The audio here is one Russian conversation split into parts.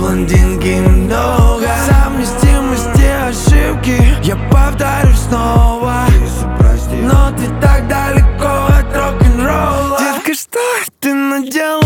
блондинки много. Совместимости ошибки я повторю снова. Но ты так далеко от рок-н-ролла. Детка, что ты наделала?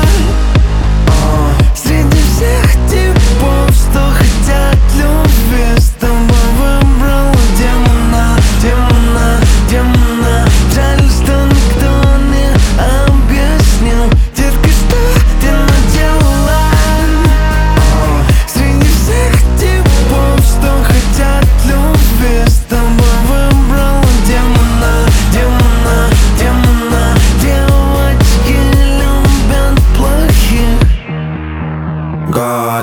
Среди всех типов, что хотят любви, с тобой выбрала демона, демона, демона. Жаль, что никто не объяснил. Детка, что ты наделала? Среди всех типов, что хотят любви, с тобой выбрала демона, демона, демона. Девочки любят плохих. God.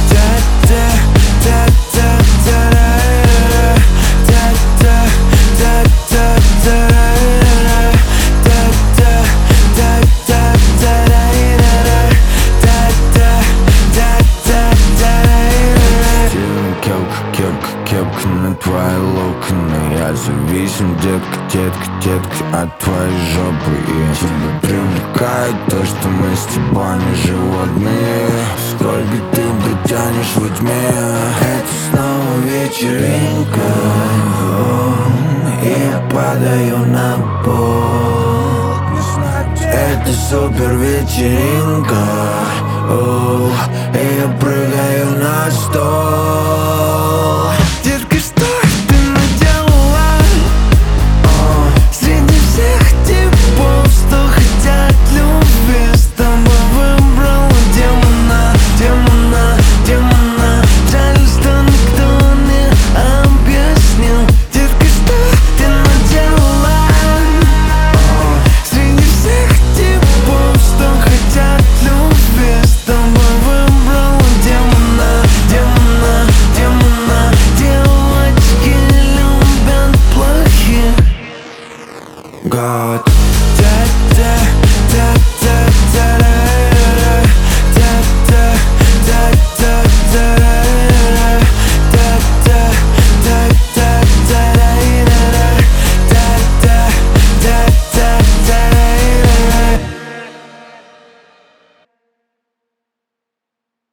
Кепка на твои локоны. Я зависим, детка, детка, детка, от твоей жопы. И тебя привлекает то, что мы с тобой не животные. Сколько ты дотянешь во тьме. Это снова вечеринка, и я падаю на пол. Это супер вечеринка, и я